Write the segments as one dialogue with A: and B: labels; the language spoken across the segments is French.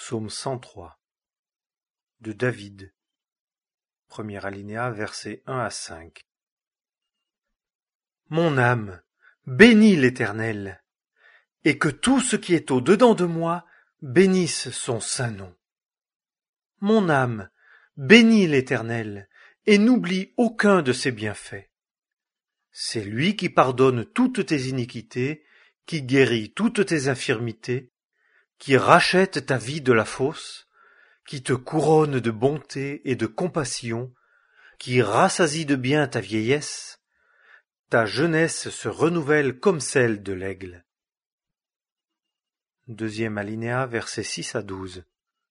A: Psaume 103 de David, premier alinéa, versets 1 à 5. Mon âme, bénis l'Éternel, et que tout ce qui est au-dedans de moi bénisse son saint nom. Mon âme, bénis l'Éternel, et n'oublie aucun de ses bienfaits. C'est lui qui pardonne toutes tes iniquités, qui guérit toutes tes infirmités, qui rachète ta vie de la fosse, qui te couronne de bonté et de compassion, qui rassasie de bien ta vieillesse, ta jeunesse se renouvelle comme celle de l'aigle. Deuxième alinéa, versets 6 à 12.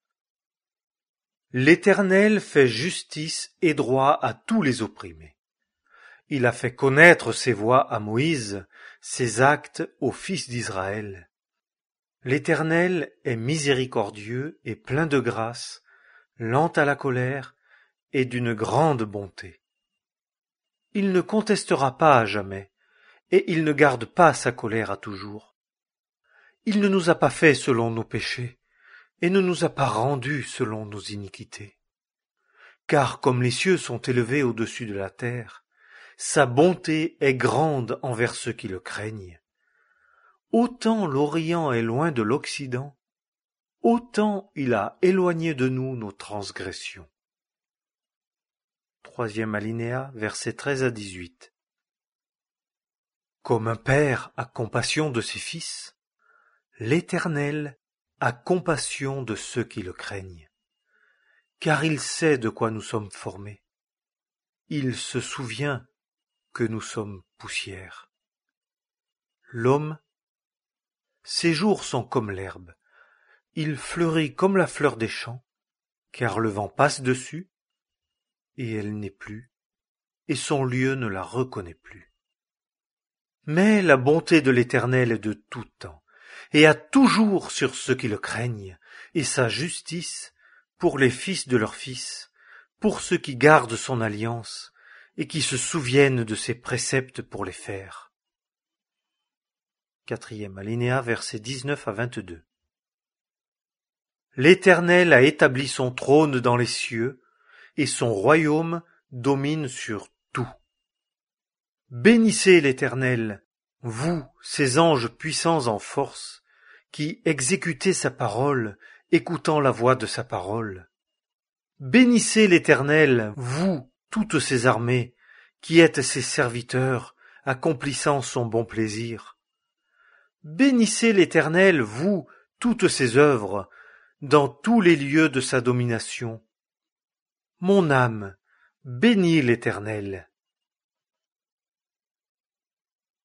A: L'Éternel fait justice et droit à tous les opprimés. Il a fait connaître ses voies à Moïse, ses actes aux fils d'Israël. L'Éternel est miséricordieux et plein de grâce, lent à la colère et d'une grande bonté. Il ne contestera pas à jamais, et il ne garde pas sa colère à toujours. Il ne nous a pas fait selon nos péchés, et ne nous a pas rendus selon nos iniquités. Car comme les cieux sont élevés au-dessus de la terre, sa bonté est grande envers ceux qui le craignent. Autant l'Orient est loin de l'Occident, autant il a éloigné de nous nos transgressions. Troisième alinéa, versets 13 à 18. Comme un père a compassion de ses fils, l'Éternel a compassion de ceux qui le craignent, car il sait de quoi nous sommes formés. Il se souvient que nous sommes poussière. L'homme, ses jours sont comme l'herbe, il fleurit comme la fleur des champs, car le vent passe dessus, et elle n'est plus, et son lieu ne la reconnaît plus. Mais la bonté de l'Éternel est de tout temps, et a toujours sur ceux qui le craignent, et sa justice pour les fils de leurs fils, pour ceux qui gardent son alliance, et qui se souviennent de ses préceptes pour les faire. Quatrième alinéa, versets 19 à 22. L'Éternel a établi son trône dans les cieux, et son royaume domine sur tout. Bénissez l'Éternel, vous, ses anges puissants en force, qui exécutez sa parole, écoutant la voix de sa parole. Bénissez l'Éternel, vous, toutes ses armées, qui êtes ses serviteurs, accomplissant son bon plaisir. Bénissez l'Éternel, vous, toutes ses œuvres, dans tous les lieux de sa domination. Mon âme, bénis l'Éternel.